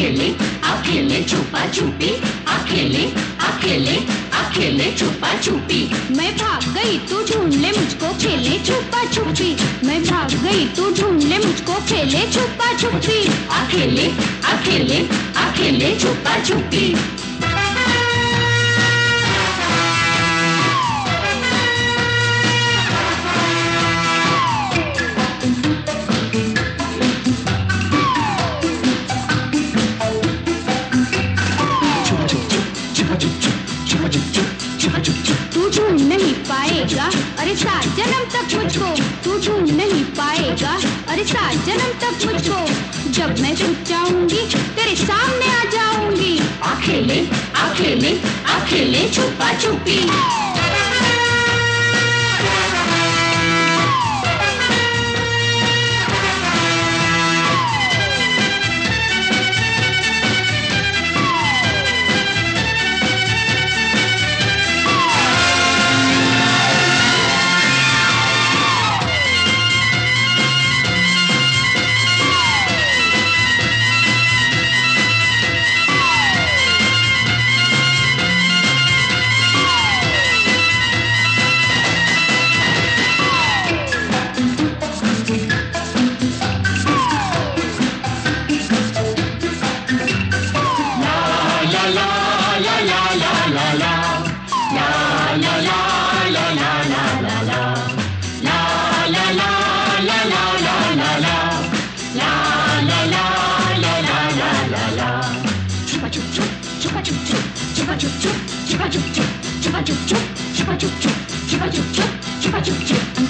अकेले अकेले छुपा छुपी, अकेले अकेले अकेले छुपा छुपी। मैं भाग गई तू ढूंढ ले मुझको खेले छुपा छुपी, मैं भाग गई तू ढूंढ ले मुझको खेले छुपा छुपी। अकेले अकेले अकेले छुपा छुपी। तू ढूंढ नहीं पाएगा अरे 7 जन्म तक मुझको, तू ढूंढ नहीं पाएगा अरे 7 जन्म तक मुझको। जब मैं छुप जाऊंगी तेरे सामने आ जाऊंगी। अकेले अकेले अकेले छुपा छुपी। Chupa chup chup, chupa chup chup, chupa chup chup, chupa chup chup, chupa chup chup, chupa chup chup, chupa chup chup.